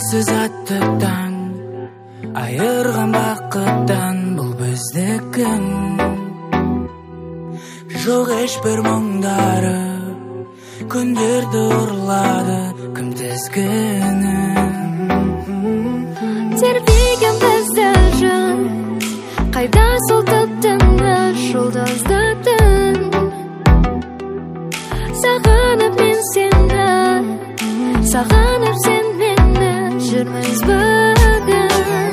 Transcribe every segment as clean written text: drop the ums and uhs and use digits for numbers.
Сіз аттықтан айырған бақыттан бұл біздікін жоқ ешбір мұңдары күндерді ұрлады кім тізгінін тербеген бізді жан қайда сол тып-тыңды жұлдызды түн сағынып мен сені сағынып сен мені жүрміз бүгін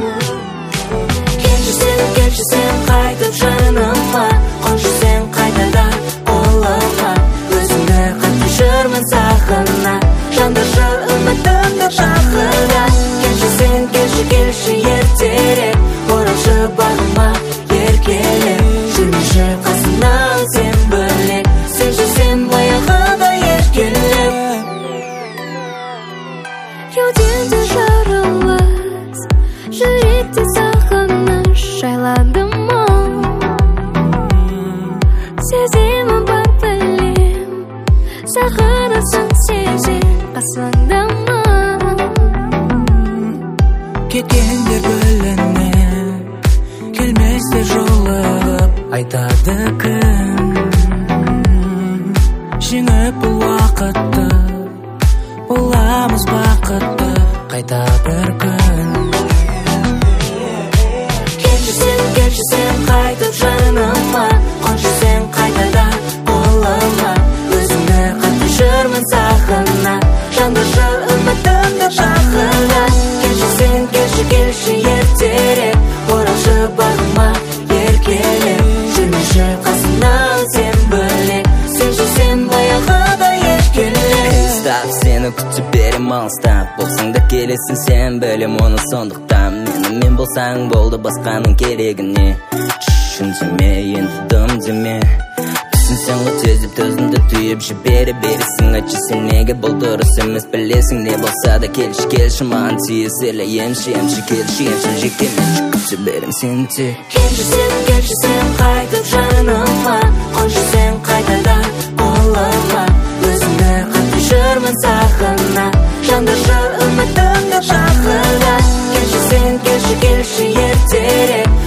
келші сен қайтып жаныма қоншы сен қайтадан қолыма өзіңді қатты жүрмін сағына жандыршы үмітімді жақына келші ертерек оралшы бағыма еркелеп жүрмеші қасымнан сен бөлек сен баяғыда еркелеп кеудемде жарылыс жүректе сағыныш жайланды мұң сеземін бар білем сағынасың сезем қасыңдамын кеткендер бөлініп келместер жолығып айтады кім жеңіп бұл уақытты боламыз бақытты қайта бір күн келші сен қайтып жаныма қоншы сен қайтадан қолыма өзіңді қатты жүрмін сағына жандыршы үмітімді жақына келші ертерек оралшы бағыма еркелеп жүрмеші қасымнан сен бөлек сен баяғыда еркелеп Стап сені күтіп берем алыстап болсаң да келесің сен бөлем оны сондықтан мен болсаң болды басқаның керегіне түсінсеме енді дым деме түсінсең ғой тезіп төзімді түйіп жібере бересің айтшы сен неге бұл дұрыс емес білесің не болса да келші маған тиесілі емші келші жекеменші күте берем сені тек келші сен қайтып жаныма қоншы сен қайтадан қолыма өзіңді қатты жүрмін сағына жандыршы үмітімді жақына келші ертерек